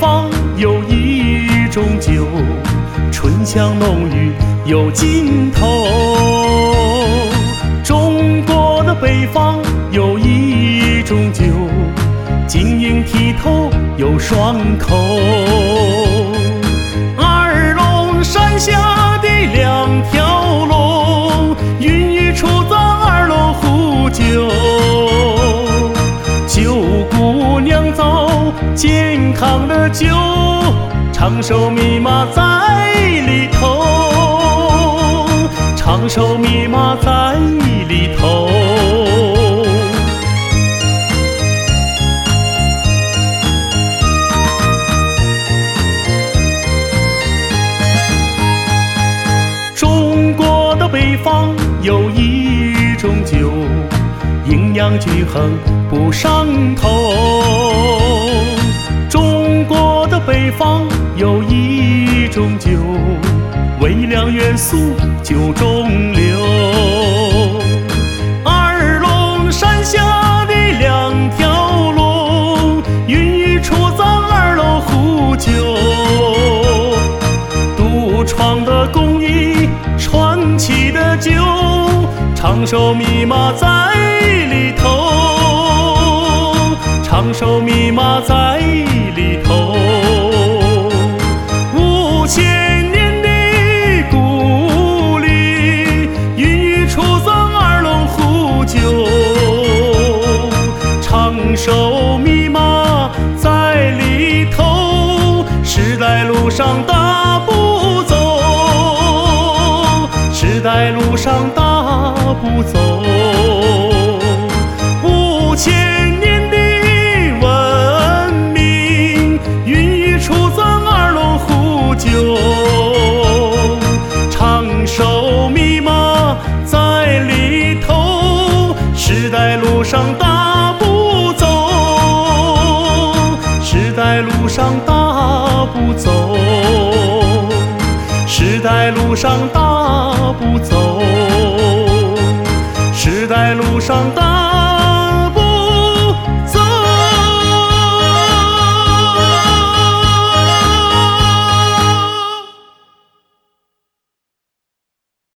方有一种酒，醇香浓郁有尽头。中国的北方有一种酒，晶莹剔透有双口。二龙山下的两条龙，孕育出咱二龙壶酒。九姑娘造健康的酒，长寿密码在里头，长寿密码在里头。中国的北方有一种酒，营养均衡不上头。中国的北方有一种酒，微量元素酒中流。二龙山下的两条龙，孕育出咱二龙壶酒。独创的工艺，传奇的酒，长寿密码在里头，长寿密码在里头。5000年的故里，孕育出咱二龙壶酒，长寿密码在里头。时代路上大步走，时代路上大步走。5000年的文明，孕育出咱二龙壶酒，长寿密码在里头。时代路上大步走，时代路上大步走，时代路上大步走，时代路上大